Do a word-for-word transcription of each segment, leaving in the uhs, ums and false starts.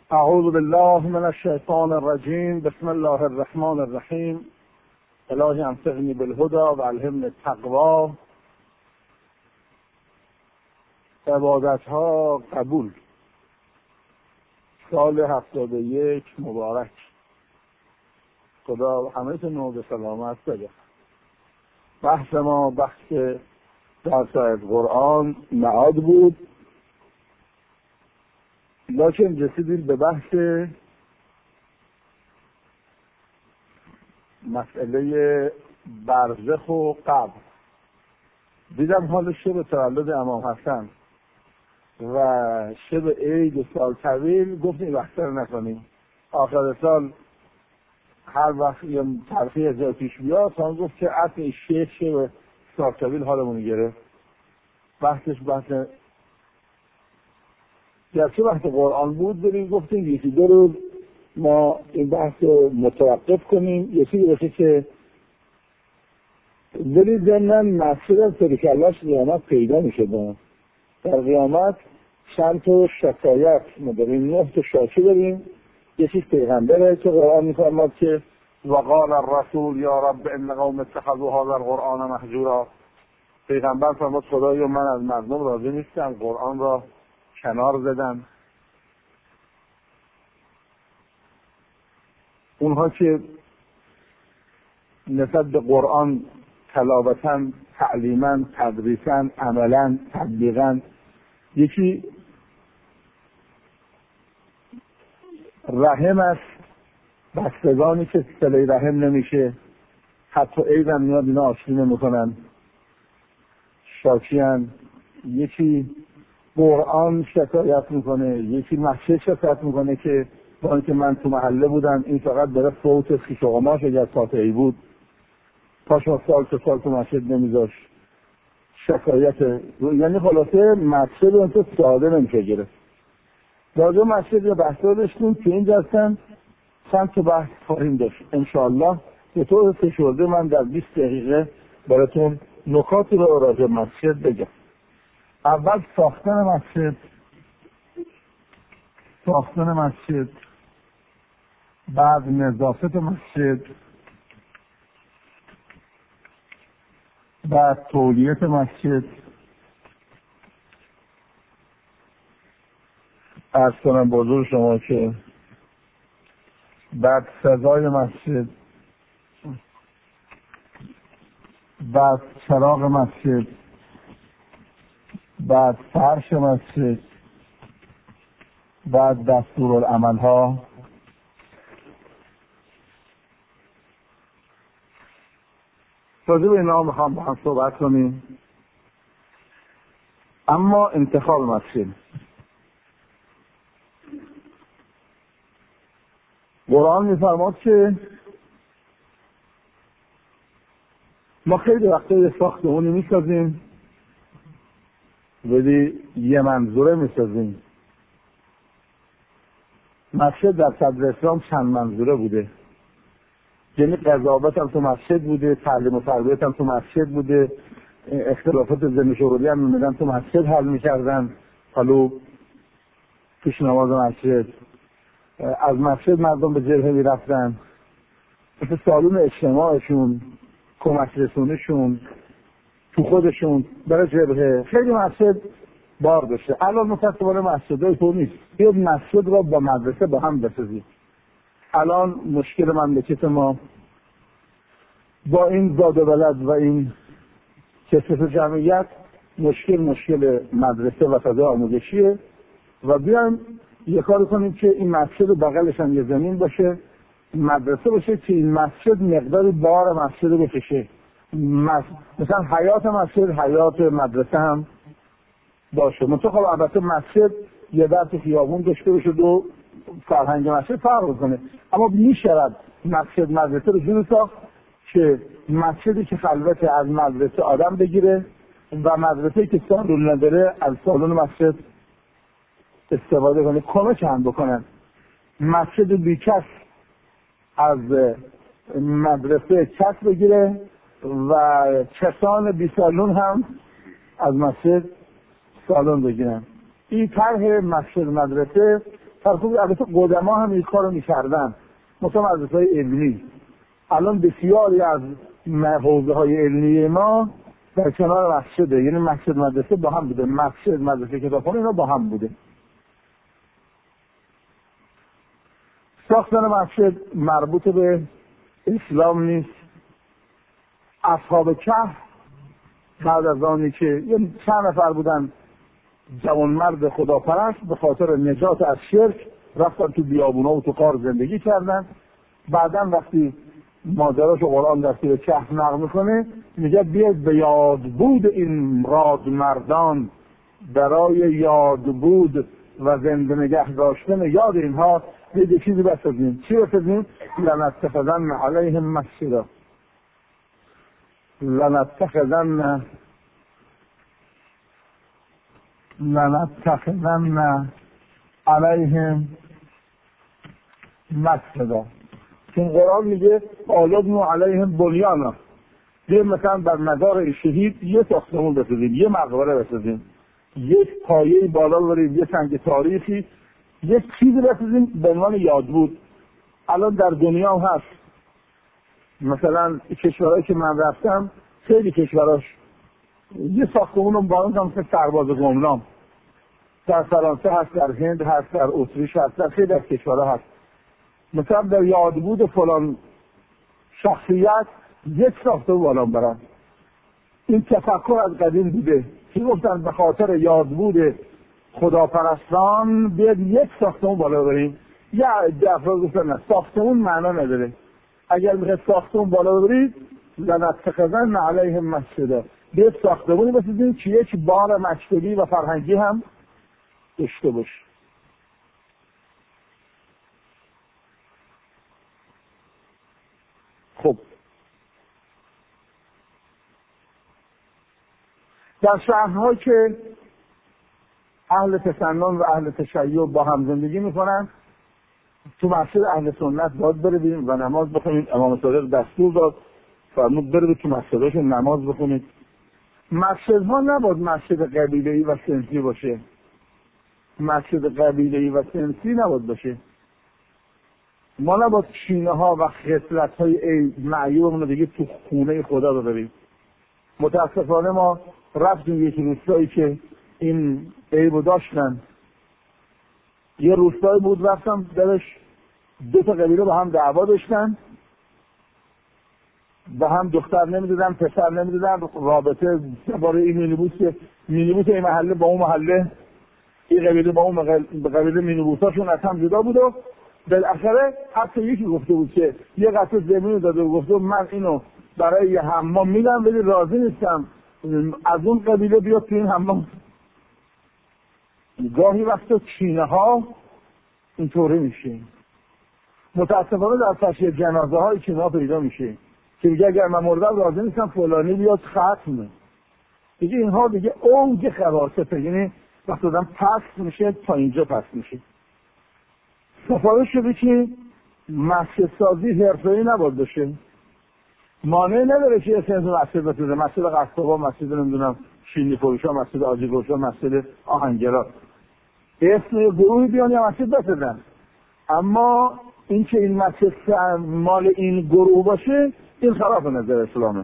اعوذ بالله من الشیطان الرجیم. بسم الله الرحمن الرحیم. الهی انفعنی بالهدى و الهمنی التقوی. عبادت ها قبول. سال هفتاد و یک مبارک. خدا همه تون به سلامت بده. بحث ما بحث درس از قرآن معاد بود، لکن رسیدیم به بحث مسئله برزخ و قبر. دیدم حال شب تولد امام حسن و شب عید و سال طویل گفتیم بحث رو نکنیم. آخر سال هر وقت یه تلخی از جای پیش بیاد تا گفت که اصل شیخ شب سال طویل حالمون گرفت. بحثش بحث گرچه بحث قرآن بود، بریم گفتیم یکی دو روز ما این بحث رو متوقف کنیم. یکی باشه که ولی ضمن مسجد از ترکلش قیامت پیدا میشه. در قیامت چند تا شکایت ما داریم، نه تا شاکی داریم. یکیش پیغمبره که قرآن میفرماد که وقال الرسول یا رب ان قوم اتخذوا هذا القرآن مهجورا. پیغمبر فرمود خدایا من از مردم راضی نیستم، قرآن را کنار زدن. اونها که نسبت به قرآن تلاوتاً، تعلیماً، تدریساً، عملاً، تبلیغاً، یکی رحم است، بستگانی که صله رحم نمیشه، حتی عیدم میاد اینا آشتی نمیکنن، شاکیان. یکی قرآن شکایت میکنه، یکی مسجد شکایت میکنه که با اینکه من تو محله بودم این فقط برای فوت خیش و قماش اگر فاتحه‌ای بود پاشو سال که سال تو مسجد نمیذاشت. شکایت یعنی خلاصه مسجد رو انتو ساده نمیشه گرفت. راجع مسجد یا بحثا داشتیم که این جلسه چند تا بحث خواهیم داشت انشاءالله. به طور فشرده من در بیست دقیقه براتون نکاتی رو راجع مسجد بگم. اول ساختن مسجد، ساختن مسجد، بعد نظافت مسجد، بعد تولیت مسجد. عرض کنم بزرگ شما که بعد سزای مسجد، بعد چراغ مسجد، بعد فرش مسجد، بعد دستورالعمل ها. راجع به اینا میخوام با هم صحبت کنیم. اما انتخاب مسجد، قرآن میفرماد که ما خیلی وقتا یه ساختمونی میسازیم ولی یه منظوره میسازیم. مسجد در صدر اسلام چند منظوره بوده، یعنی قضاوت هم تو مسجد بوده، تعلیم و تربیت هم تو مسجد بوده، اختلافات ذهن شغلی هم میمدن تو مسجد حل میکردن، حالا پیش نماز مسجد. از مسجد مردم به جبهه میرفتن، مثل سالون اجتماعشون، کمک رسونشون تو خودشون برای جبهه. خیلی مسجد بار داشته. الان متاسفانه مسجدهای تو نیست. بیاد مسجد را با مدرسه با هم بسازید. الان مشکل مملکت ما با این زاد و ولد و این کثرت جمعیت، مشکل مشکل مدرسه و فضای آموزشیه و بیایم یه کار کنیم که این مسجد بغلش هم یه زمین باشه، مدرسه باشه که این مسجد مقدار بار مسجد رو بکشه. مثلا حیات مسجد حیات مدرسه هم باشه. مثلا خب البته مسجد یه در تو خیابون داشته باشه، دو فرهنگ مسجد فرق کنه، اما میشود مسجد مدرسه رو جون ساخت که مسجدی که خلوت از مدرسه آدم بگیره و مدرسه‌ای که سالون نداره از سالون مسجد استفاده کنه، کمک هم بکنن. مسجد بی کس از مدرسه کس بگیره و کسان بی سالون هم از مسجد سالون بگیرن. این طرح مسجد مدرسه در خود البته قدما هم این کارو میکردن، مثلا مدرسه‌های علمی. الان بسیاری از حوزه‌های علمی ما در کنار مسجده، یعنی مسجد مدرسه با هم بوده، مسجد مدرسه کتابخونه اینا با هم بوده. ساختن مسجد مربوط به اسلام نیست. اصحاب کهف بعد از آنی که یه چند نفر بودن جوانمرد خداپرست به خاطر نجات از شرک رفتن تو بیابونا و تو غار زندگی کردن. بعدن وقتی ماجراشو قرآن در سوره کهف نقل میکنه میگه بیاید به یاد بود این رادمردان، برای یاد بود و زنده نگه داشتن یاد اینها یه چیزی بسازیم. چی بسازیم؟ لنتخذن علیهم مسجدا، لنتخذن لنتخذن علیهم مسجدا. چون قرآن میگه آلبنو علیهم بنیانا، یه مثلا بر مزار شهید یه ساختمون بسازیم، یه مقبره بسازیم، یک پایه بالا ببریم، یه سنگ تاریخی، یک چیزی بسازیم به عنوان یاد بود. الان در دنیا هست، مثلا کشورهایی که من رفتم خیلی کشوراش یه ساختمون رو بالا هم مثل سرباز گمنام، در فرانسه هست، در هند هست، در اتریش هست، در خیلی از کشورها هست. مثلا در یادبود فلان شخصیت یک ساختمون بالا برن. این تفکر از قدیم بوده که گفتن به خاطر یادبود خداپرستان بیاد یک ساختمون بالا بریم. یا افراد گفتن نه، ساختمون معنا نداره، اگر میخواید ساختمون بالا ببرید لنتخذن علیهم مسجدا، بیاد ساختمونی بسازیم که یک بار مکتبی و فرهنگی هم داشته باشه. خب در شهرهایی که اهل تسنن و اهل تشیع با هم زندگی میکنن، تو مسجد اهل سنت باید بریم و نماز بخونید. امام صادق دستور داد فرمود برید تو مسجدشون نماز بخونید. مسجدها نباید مسجد قبیله‌ای و سنفی باشه، مسجد قبیله‌ای و سنفی نباید باشه. ما نباید چینه ها و خصلت های معیوبمون رو دیگه تو خونه خدا ببریم. متاسفانه ما رفتیم یک روستایی که این عیبو داشتن. یه روستایی بود رفتم درش دو تا قبیله با هم دعوا داشتن، با هم دختر نمیدادن پسر نمیدادن، رابطه برای این مینیبوس که مینیبوس این محله با اون محله، این قبیله با اون قبیله مینیبوساشون از هم جدا بود و بالاخره حتی یکی گفته بود که یه قطعه زمین داده و گفته من اینو برای یه حمام میدم ولی راضی نیستم از اون قبیله بیاد تو این حمام. گاهی وقتا چینه ها اینطوری میشه. متاسفانه در تشییع جنازه های چینه ها پیدا میشه که دیگه اگر من مردم راضی نیستم فلانی بیاد ختمه. دیگه اینها دیگه اوج خباثته، یعنی وقتی آدم پست میشه تا اینجا پست میشه. سفارش شده که مسجد سازی حرفه‌ای نباید باشه. مانع نداره که اسم مسجد بسازه، مسجد قصابا، مسجد نمیدونم شینی فروشا، مسجد آجی فروشا، مسجد آهنگرا، اسم گروهی بیان یا مسجد بسازن. اما این که این مسجد مال این گروه باشه این خلاف نظر اسلامه.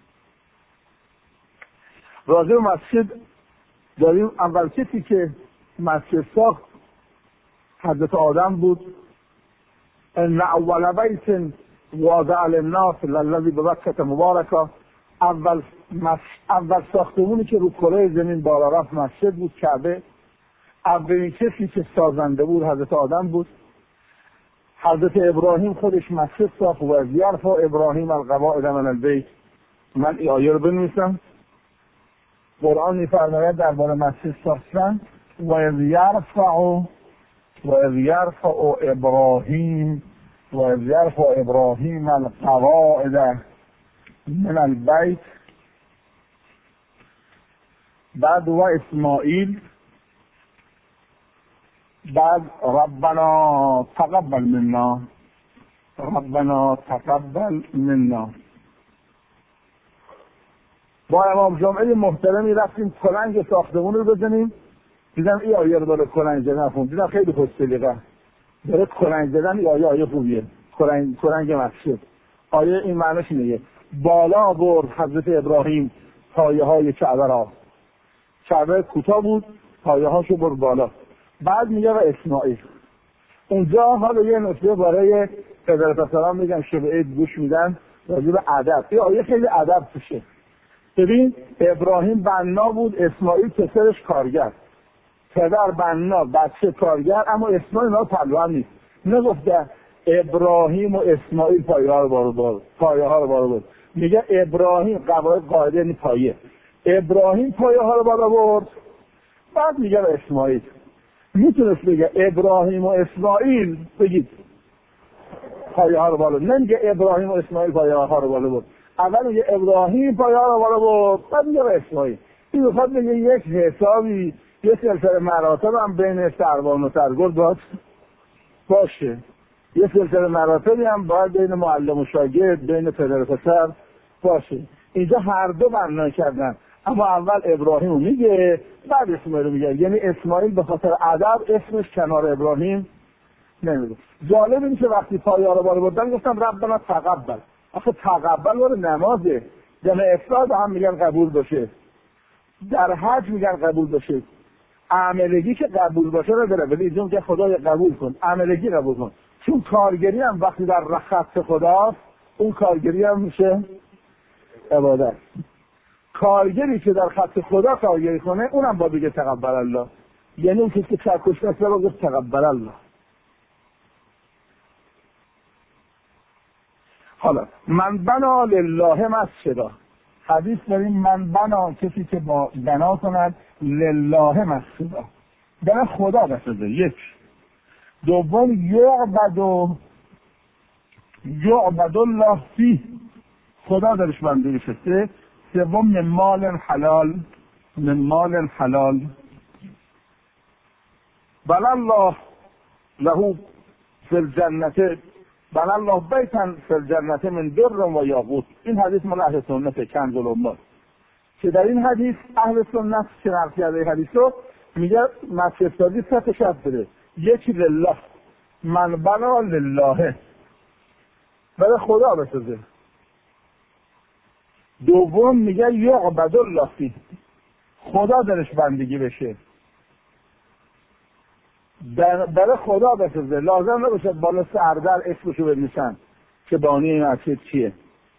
راجع به مسجد داریم اول کسی که مسجد ساخت حضرت آدم بود. ان اول بیت وضع للناس للذی ببکة مبارکا، اول مس... اول ساختمونی که رو کره زمین بالا رفت مسجد بود، کعبه. اولین کسی که سازنده بود حضرت آدم بود. حضرت ابراهیم خودش مسجد ساخت و از یرفع ابراهیم القواعد من البیت. من این آیه رو بنویسم. قرآن می‌فرماید درباره مسجد ساختن و از یرفع و از یرفع ابراهیم و از یرفع ابراهیم القواعد من البیت، بعد و اسماعیل، بعد ربنا تقبل منا، ربنا تقبل منا. با امام جمعه محترمی رفتیم کلنگ ساختمون رو بزنیم، دیدم این آیه رو داره کلنگ نخون، دیدم خیلی خوش سلیقه. داره کرنگ زدن. آیه آیه خوبیه، کرنگ کرنگ مسجد. آیه این معنیش اینه: بالا برد حضرت ابراهیم پایه های کعبه را. کعبه کوتاه بود، پایه هاشو برد بالا. بعد میگه و اسماعیل. اونجا حالا یه نکته برای پدر پسران میگم شبعه گوش میدن راجع به ادب. این آیه خیلی ادب توشه. ببین ابراهیم بنا بود، اسماعیل پسرش کارگر. پدر بنا، بچه کارگر، اما اسماعیل اینا پهلوان نیست. نگفته ابراهیم و اسماعیل پایه ها رو بارو بارو پایه ها رو بارو بارو. میگه ابراهیم قواعد قاعده یعنی پایه. ابراهیم پایه ها رو بالا برد، بعد میگه اسماعیل. میتونست بگه ابراهیم و اسماعیل بگید پایه ها رو بالا، نمیگه ابراهیم و اسماعیل پایه ها رو بالا برد. اول میگه ابراهیم پایه ها رو بالا برد، بعد میگه اسماعیل. این میخواد بگه یک حسابی، یک سلسله مراتب هم بین سروان و سرگرد باید باشه. یک سلسله مراتبی هم باید بین معلم و شاگرد، بین پدر و پسر باشه. اینجا هر دو بنا کردن، اما اول ابراهیم رو میگه بعد اسماعیل رو میگه. یعنی اسماعیل به خاطر ادب اسمش کنار ابراهیم نمیده. جالب این که وقتی پایه ها رو بالا بردن گفتم ربنا تقبل. آخه تقبل وارد نمازه. جمع افراد هم میگن قبول باشه، در حج میگن قبول باشه. عملگی که قبول باشه رو داره، ولی اینجا که خدای قبول کن، عملگی قبول کن. چون کارگری هم وقتی در خط خداست، اون کارگری هم میشه عبادت. کارگری که در خط خدا کارگری کنه اونم با بگه تقبل الله. یعنی اون کسی که چرکش نسته رو گفت تقبل الله. حالا من بنا لله مسجدا، حدیث داریم من بنا کسی که با بنا کند لله مسجدا، برای خدا بسازه. یک. دوم یعبد و یعبد الله فیه، خدا درش بندگی شده. سوم من مال حلال، من مال حلال. بل الله له فی الجنة بل الله بیتن فی الجنة من در و یاقوت. این حدیث مال اهل سنت کنز الامه که در این حدیث اهل سنت که نقل کرده حدیث رو میگه مسجد سازی سه تا شرط داره. یکی لله، من بنا لله، برای خدا بسازه. دوم میگه یعبد الله فیه، خدا درش بندگی بشه، برای خدا بسازه. لازم نباشه بالا سردر اسمشو بنویسن که بانی این مسجد چیه.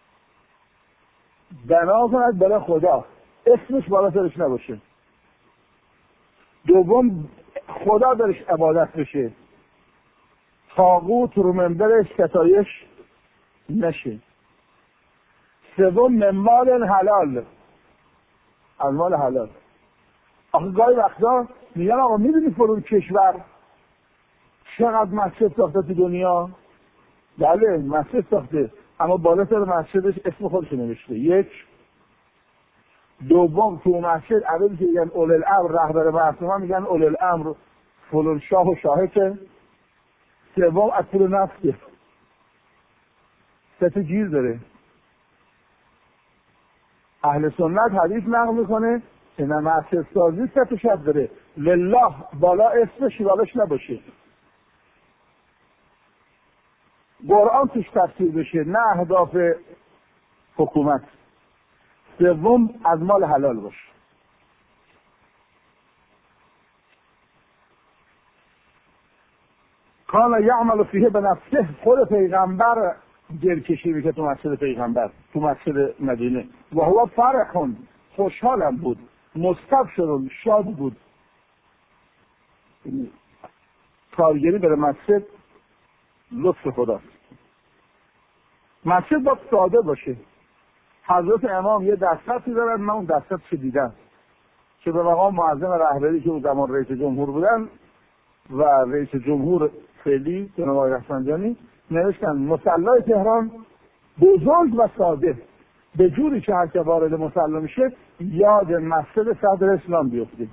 بنا کند برای خدا، اسمش بالا سرش نباشه. دوم خدا درش عبادت بشه، طاغوت رو منبرش ستایش نشه. سوم من مال حلال، از مال حلال. آخه گاهی وقتا میگن آقا میدونی فرون کشور چقدر مسجد ساخته تو دنیا؟ بله مسجد ساخته، اما بالا سر مسجدش اسم خودش نوشته. یک. دوم تو مسجد عددی که میگن اول الامر رهبر معصوم میگن اول الامر فلان شاه و شاهده. سوم از پول نفته، سه تا گیر داره. اهل سنت حدیث نقل میکنه که نه مسجد سازی سه تا شرط داره. لله بالا اسمش بالاش نباشه، قرآن توش تفسیر بشه، نه اهداف حکومت. سوم از مال حلال باشه. کان یعمل فیه بنفسه، خود پیغمبر گرکشی میکرد تو مسجد پیغمبر، تو مسجد مدینه. و هو فرحون، خوشحالم بود، مستبشرون، شاد بود. کارگری برای مسجد لطف خداست. مسجد باید ساده باشه. حضرت امام یه دستخطی دارن، من اون دستخط چه دیدم که به مقام معظم رهبری که اون زمان رئیس جمهور بودن و رئیس جمهور فعلی جناب آقای رفسنجانی نوشتن مصلی تهران بزرگ و ساده، به جوری که هر که وارد مصلی میشه یاد مسجد صدر اسلام بیفته.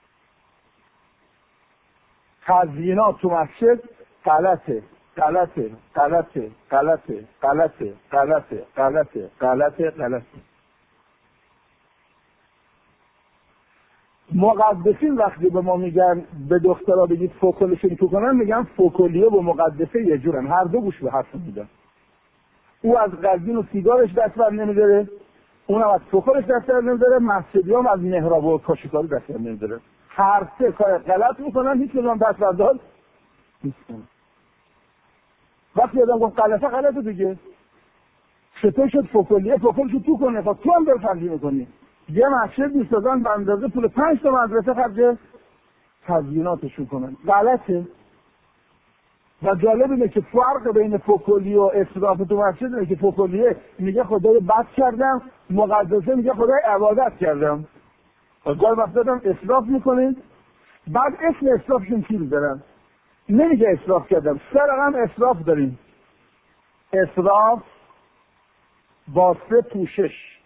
تزیینات تو مسجد غلطه غلطه غلطه غلطه غلطه غلطه غلطه غلطه غلطه. مقدسین وقتی به ما میگن به دخترها بگید فوکلشون تو کنن، میگن فوکلیه و مقدسه یه جورن، هر دو گوش به حرف میدن. او از قزوین و سیگارش دست بر نمیداره، اونم از فوکلش دست بر نمیداره، مسجدیام از محراب و کاشیکاری دست بر نمیداره. هر سه کار غلط میکنن، هیچ کدوم دست بردار نیستن. وقتی آدم گفت غلطه غلطه دیگه، چطور شد فوکلیه فوکلشو تو کنه؟ خب تو هم داره ترجیح میکنی. یه مسجد میسازن به اندازه پول پنج تا مدرسه خرج تزییناتشون کنن، غلطه. و جالب اینه که فرق بین فوکلی و اسراف تو مسجد اینه که فوکلیه میگه خدای بد کردم، مقدسه میگه خدای عبادت کردم. گاهی وقتا هم اسراف میکنین، بعد اسم اسرافشون چی میذارن؟ نمیگه اسراف کردم، سه رقم اسراف داریم: اسراف، واسطه، پوشش.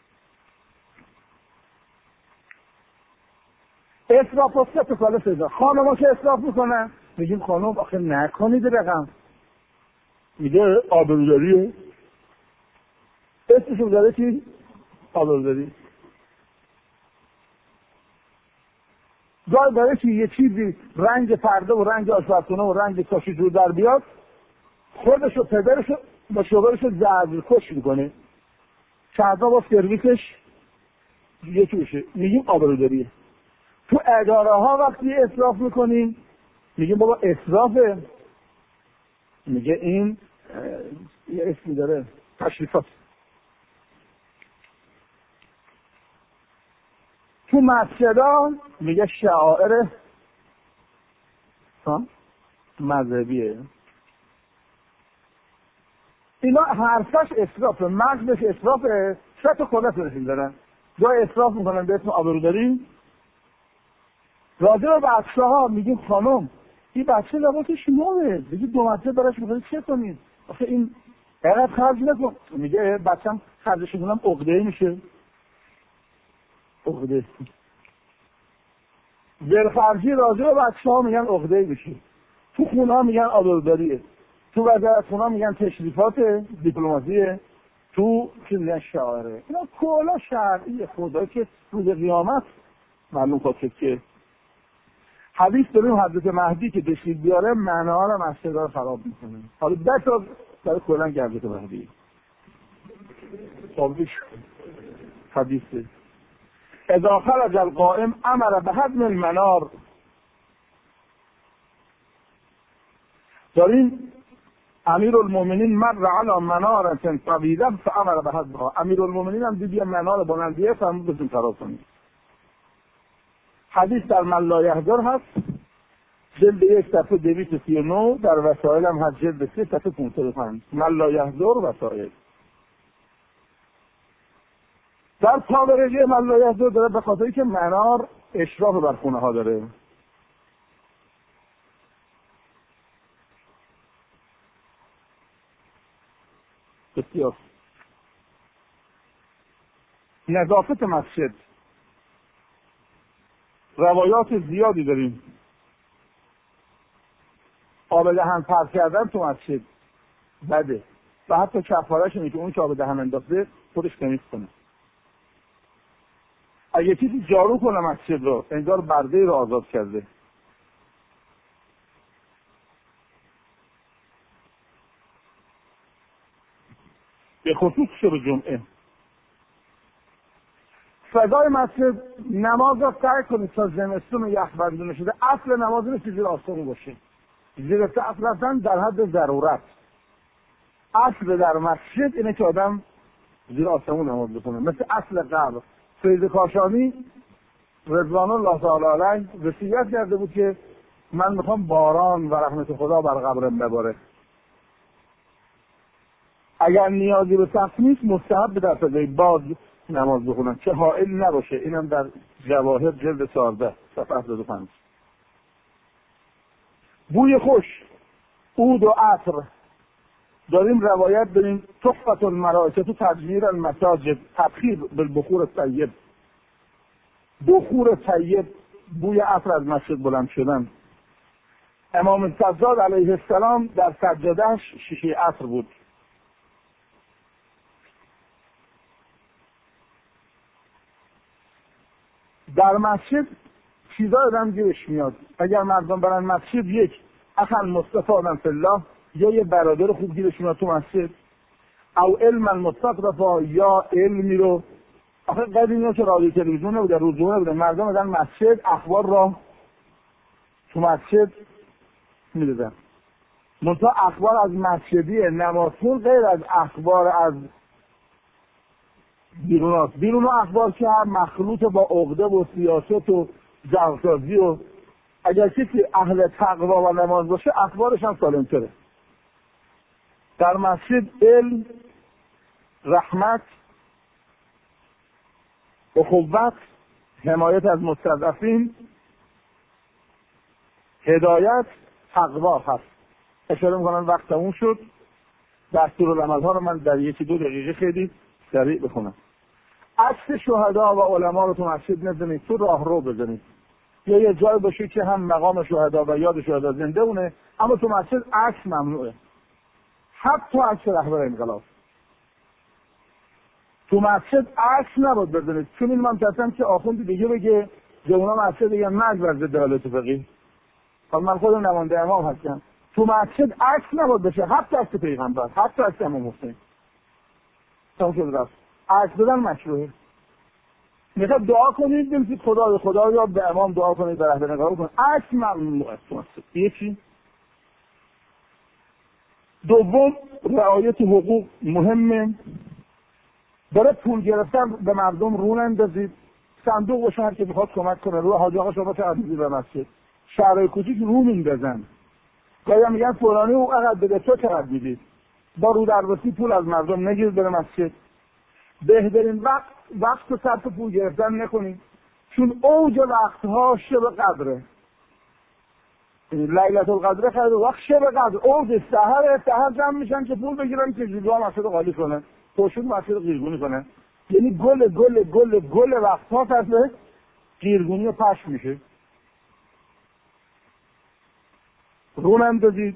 اسراف و سه تا کالا سزا. خانم ها که اسراف میکنن میگیم خانم آخه نکنید رقم، میگه آبروداریه، اسمشون داره چی؟ آبروداری. گاهی داره که یه چیزی رنگ پرده و رنگ آشپزخونه و رنگ کاشی جور در بیاد، خودش و پدرش با شوهرش زرد کش میکنه، فردا با سرویسش یکی بشه، میگیم آبروداریه. تو اداره ها وقتی اسراف میکنیم میگیم بابا اسرافه، میگه این یه اسمی داره، تشریفات. تو مسجدها میگه شعائر مذهبیه. اینا حرفش اسرافه، مغزش اسرافه، سه تا کلت رسیم دارن. جای اسراف میکنن به اسم آبروداری. راجع به بچه ها میگیم خانم این بچه لباسش نوه، بگید دو مرتبه براش میخواید چه کنید؟ آخه این اینقدر خرج نکن. میگه بچم خرجش کنم عقده‌ای میشه. عقده دلخرجی راجع به بچه ها میگن عقده‌ای میشه. تو خونه ها میگن آبروداریه، تو وزارت خونه ها میگن تشریفات دیپلماسیه، تو چی میگن شعاره. اینا کلا شرعیه، خدا که روز قیامت معلوم خواهد که حدیث داریم حضرت مهدی که تشریف بیاره منار مسجد رو خراب میکنه. حالا ده تا برای کلا که حضرت مهدی صابیش حدیثه اذا خرج القائم امر به هدم المنار. داریم امیر المومنین مر علی منارة طویلة فامر به هدمها. امیر المومنین هم دیدی منار بلندیه فرمود بزن خراب کنید. حدیث در من لا یهجر هست، جلد یک صفحه دویست و سی و نه، در وسائل هم هست جلد سه صفحه پانصد و پنج. من لا یهجر وسائل. در تابرجه من لا یهجر داره به خاطری که منار اشراف بر خونه ها داره. بسیار نظافت مسجد روایات زیادی داریم. آب دهن پرت کردن تو مسجد بده و حتی کفارهش اینه که اون که آب دهن انداخته خودش تمیز کنه. اگه کسی جارو کنه مسجد رو انگار برده رو آزاد کرده. به خصوص شب جمعه فضای مسجد نماز رو سعی کنید تا زمستون و یخبندونه شده. اصل نماز اینه که زیر آسمون باشه، زیر سقف رفتن در حد ضرورت. اصل در مسجد اینه که آدم زیر آسمون نماز بخونه. مثل اصل قبر سید کاشانی رضوان الله تعالی علیه وصیت کرده بود که من میخوام باران و رحمت خدا بر قبرم بباره. اگر نیازی به سقف نیست مستحب در فضای باز نماز بخونن که حائل نباشه. اینم در جواهر جلد چهارده صفحه هفتاد و پنج. بوی خوش، عود و عطر داریم روایت داریم. تحفة الملائکه تجمیر المساجد تبخیر بالبخور الطیب. بخور طیب، بوی عطر از مسجد بلند شدن. امام سجاد علیه السلام در سجادهش شیشه عطر بود. در مسجد چیزا آدم گیرش میاد. اگر مردم برن مسجد، یک اصلا مستفادن فی الله، یا یه برادر خوب گیرش میاد تو مسجد، او علم المستقرفا، یا علمی رو آخه قدیمی ها که رادیو تلویزیون نبوده، روزنامه نبوده، مردم آدم مسجد اخبار را تو مسجد میدادن. منتها اخبار از مسجدی نمازخون غیر از اخبار از بیرون هاست. بیرون ها اخبار که هم مخلوط با عقده و سیاست و جوسازی و اگر کسی اهل تقوا و نماز باشه اخبارش هم سالم‌تره. در مسجد علم، رحمت، اخوت، حمایت از مستضعفین، هدایت، تقوا هست. اشاره میکنم وقت تموم شد. دستورالعمل ها رو من در یکی دو دقیقه خیلی سریع بخونم. عکس شهدا و علما رو تو مسجد نزنید، تو راه رو بزنید، یا یه جای باشه که هم مقام شهدا و یاد شهدا زنده اونه، اما تو مسجد عکس ممنوعه، حتی عکس رهبر انقلاب. تو مسجد عکس نباید بزنید، چون این من کسیم که آخوندی دیگه بگه جمعه مسجد دیگه مرگ ورزه دلالت فقیه. حالا من خودم نمانده امام هستم، تو مسجد عکس نباید بشه، حتی عکس پیغمبر، حتی عکس امام حسین. تمام شد رفت. عکس دادن مشروعه. میخواد دعا کنید بگید خدا خدا یا به امام دعا کنید، به رهبر انقلاب کنید، عکس ممنوع است تو مسجد. یکی. دوم، رعایت حقوق مهمه. برای پول گرفتن به مردم رو نندازید. صندوق باشه هر که بخواد کمک کنه، رو حاج آقا شما تعریفی به مسجد. شهرهای کوچیک رو میندازن. گاهی میگن فلانی او اقدر بده، تو چقدر میدید. با رو درواسی پول از مردم نگیرید بره مسجد. بهترین وقت وقت و صرف پول گرفتن نکنید، چون اوج وقتها شب قدره. لیلة القدر خیلی وقت شب قدر اوج سحر سحر جمع میشن که پول بگیرن که جلوها مسجد خالی کنن، توشون مسجد قیرگونی کنن. یعنی گل گل گل گل وقتها فصل قیرگونی و پشت میشه. رو نندازید.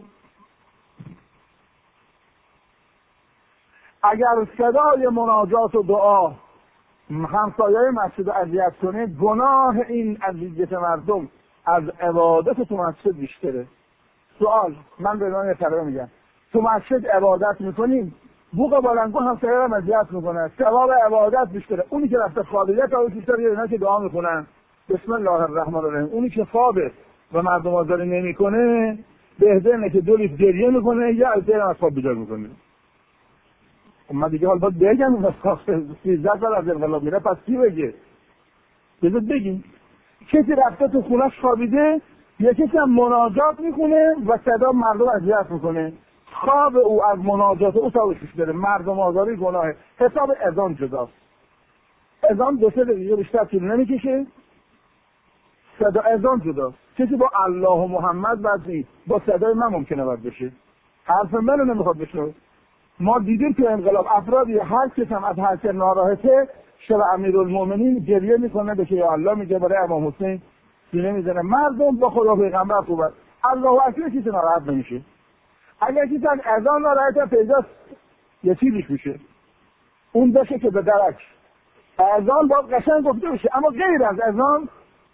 اگر صدای مناجات و دعا همسایه مسجد اذیت کنه، گناه این اذیت مردم از عبادت تو مسجد بیشتره. سوال من به عنوان طلبه میگم، تو مسجد عبادت میکنیم، بوق بلندگو همسایه رو اذیت میکنه، ثواب عبادت بیشتره. اونی که رفته خوابیده تا بیشتر، اینا که دعا میکنن بسم الله الرحمن الرحیم، اونی که خوابه و مردم آزاری نمیکنه بهتره که دو لیتر گریه میکنه یا از از خواب بیدار میکنه. من دیگه حال باید بگم اون سیزده سال از انقلاب میره، پس کی بگه؟ بذار بگیم. کسی رفته تو خونش خوابیده، یا کسی هم مناجات میکنه و صدا مردم اذیت میکنه، خواب او از مناجات او ثوابش داره، مردم آزاری گناهه. حساب اذان جداست. اذان دو سه دقیقه بیشتر طول نمیکشه، صدا اذان جداست. کسی با الله و محمد بد نیست، با صدای من ممکنه بد بشه، حرف منو نمیخواد بشنوه. ما دیدیم تو انقلاب افرادی هر کس هم از هر که ناراحته شب امیرالمومنین گریه میکنه، به که یا الله میگه، برای امام حسین سینه میزنه. مردم با خدا پیغمبر خوبه، الله اکبر کسی ناراحت نمیشه. اگر کسی از اذان ناراحته پیداست یه چیزیش میشه، اون بشه که به درک اذان باید قشنگ گفته بشه. اما غیر از اذان،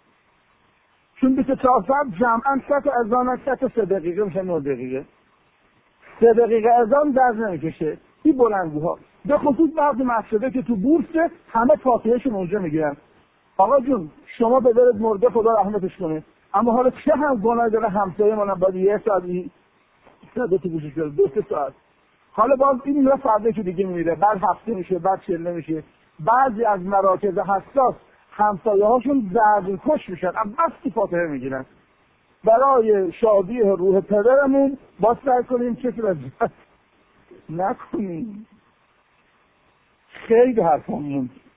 چون بیست و چهار ساعت جمعا ست اذان ست سه دقیقه میشه نه دقیقه، سه دقیقه اذان درد نمیکشه. این بلندگوها به خصوص بعضی مسجده که تو بورسه همه فاتحهشون اونجا میگیرن. آقا جون شما به دلت مرده خدا رحمتش کنه، اما حالا چه هم گناه داره همسایه منم باید یه ساعت صدا تو گوشش داره دو سه ساعت. حالا باز این میره فرده که دیگه میره، بعد هفته میشه، بعد چله میشه. بعضی از مراکز حساس همسایه هاشون زرد کش میشن، اما بس که فاتحه میگیرن. برای شادی روح پدرمون باز سعی کنیم چیزی وزید نکنیم. خیلی حرفمون